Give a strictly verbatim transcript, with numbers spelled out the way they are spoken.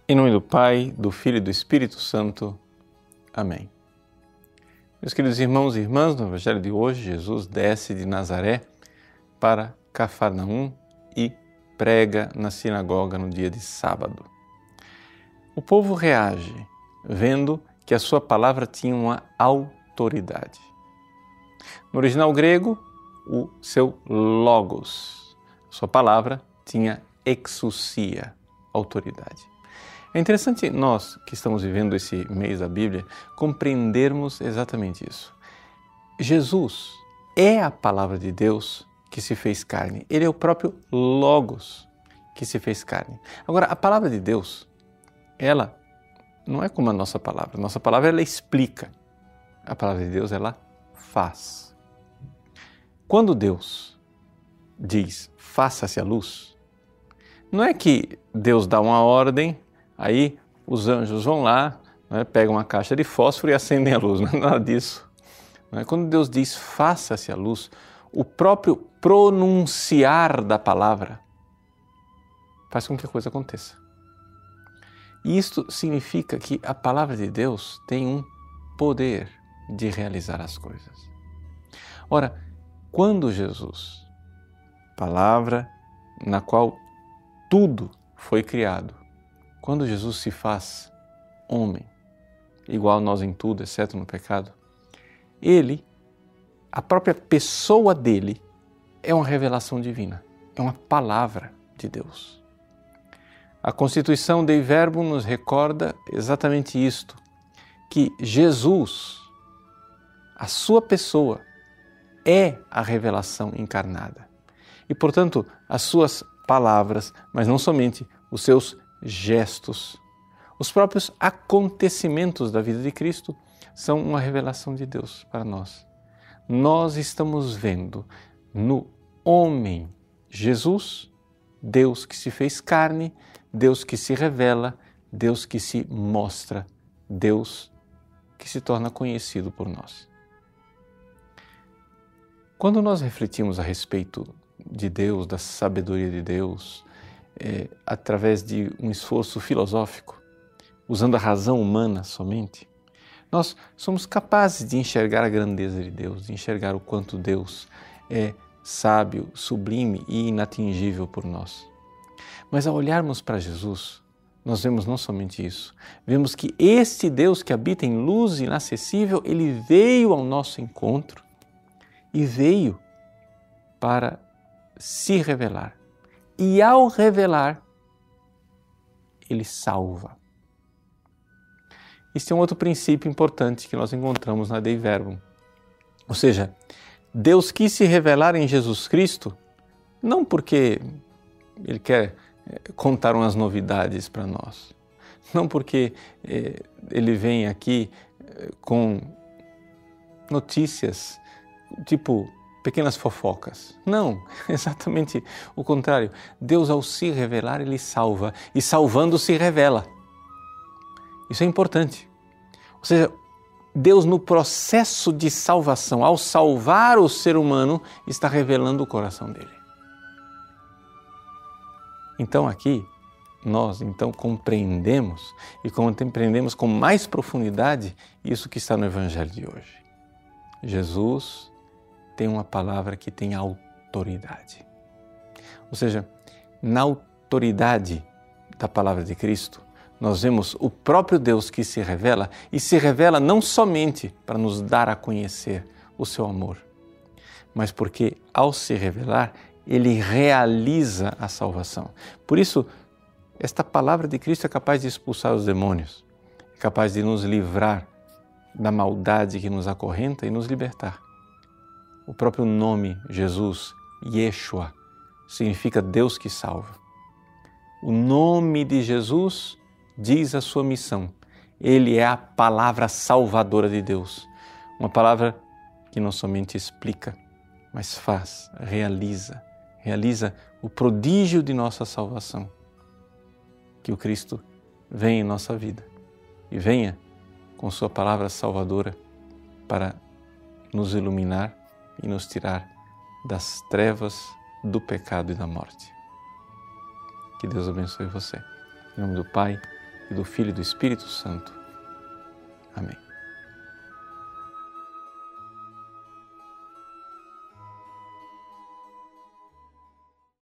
Em nome do Pai, do Filho e do Espírito Santo. Amém. Meus queridos irmãos e irmãs, no Evangelho de hoje, Jesus desce de Nazaré para Cafarnaum e prega na sinagoga no dia de sábado. O povo reage, vendo que a sua palavra tinha uma autoridade. No original grego, o seu logos, sua palavra tinha exousia, autoridade. É interessante nós, que estamos vivendo esse mês da Bíblia, compreendermos exatamente isso. Jesus é a palavra de Deus que se fez carne. Ele é o próprio Logos que se fez carne. Agora, a palavra de Deus, ela não é como a nossa palavra. A nossa palavra, ela explica. A palavra de Deus, ela faz. Quando Deus diz, faça-se a luz, não é que Deus dá uma ordem, aí os anjos vão lá, né, pegam uma caixa de fósforo e acendem a luz. Não é nada disso. Não é? Quando Deus diz faça-se a luz, o próprio pronunciar da palavra faz com que a coisa aconteça. E isto significa que a palavra de Deus tem um poder de realizar as coisas. Ora, quando Jesus, palavra na qual tudo foi criado, quando Jesus se faz homem, igual a nós em tudo, exceto no pecado, ele, a própria pessoa dele, é uma revelação divina, é uma palavra de Deus. A Constituição Dei Verbum nos recorda exatamente isto, que Jesus, a sua pessoa, é a revelação encarnada. E, portanto, as suas palavras, mas não somente os seus gestos, os próprios acontecimentos da vida de Cristo são uma revelação de Deus para nós. Nós estamos vendo no homem Jesus, Deus que se fez carne, Deus que se revela, Deus que se mostra, Deus que se torna conhecido por nós. Quando nós refletimos a respeito de Deus, da sabedoria de Deus, é, através de um esforço filosófico, usando a razão humana somente, nós somos capazes de enxergar a grandeza de Deus, de enxergar o quanto Deus é sábio, sublime e inatingível por nós. Mas ao olharmos para Jesus, nós vemos não somente isso, vemos que este Deus que habita em luz inacessível, ele veio ao nosso encontro e veio para se revelar. E ao revelar, ele salva. Este é um outro princípio importante que nós encontramos na Dei Verbum. Ou seja, Deus quis se revelar em Jesus Cristo, não porque ele quer contar umas novidades para nós, não porque eh, ele vem aqui eh, com notícias tipo pequenas fofocas. Não, exatamente o contrário. Deus, ao se revelar, ele salva, e salvando se revela. Isso é importante. Ou seja, Deus, no processo de salvação, ao salvar o ser humano, está revelando o coração dele. Então aqui, nós então compreendemos, e compreendemos com mais profundidade isso que está no Evangelho de hoje. Jesus tem uma palavra que tem autoridade. Ou seja, na autoridade da palavra de Cristo, nós vemos o próprio Deus que se revela, e se revela não somente para nos dar a conhecer o seu amor, mas porque ao se revelar, ele realiza a salvação. Por isso, esta palavra de Cristo é capaz de expulsar os demônios, é capaz de nos livrar da maldade que nos acorrenta e nos libertar. O próprio nome Jesus, Yeshua, significa Deus que salva. O nome de Jesus diz a sua missão. Ele é a palavra salvadora de Deus. Uma palavra que não somente explica, mas faz, realiza, realiza o prodígio de nossa salvação. Que o Cristo venha em nossa vida e venha com sua palavra salvadora para nos iluminar e nos tirar das trevas, do pecado e da morte. Que Deus abençoe você. Em nome do Pai, e do Filho e do Espírito Santo. Amém.